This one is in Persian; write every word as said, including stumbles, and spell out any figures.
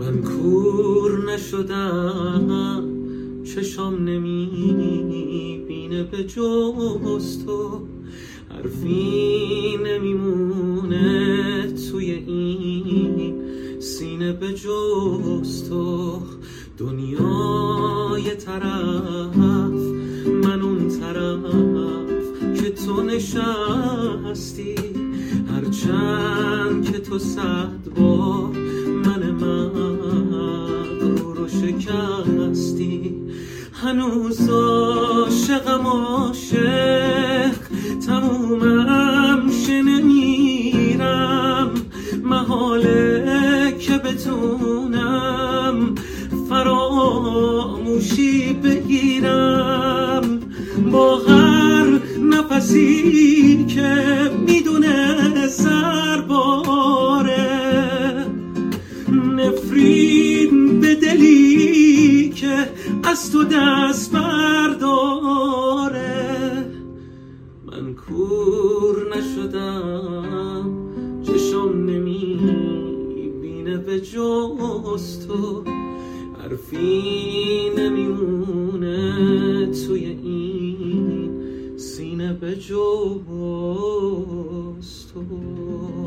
من کور نشدم، چشام نمیبینه به جز تو، حرفی نمیمونه توی این سینه به جز تو. دنیا یه طرف، من اون طرف که تو نشستی، هرچند که تو صد بار من مغرور رو شکستی. هنوز عاشقم عاشق، تمومم شه نمیرم، محاله که بتونم فراموشی بگیرم. با هر نفسی که میدونه سرباره، نفرین به دلی که از تو دست برداره. من کور نشدم، چشم نمیبینه به جز تو، حرفی نمیمونه توی این سینه به جز تو.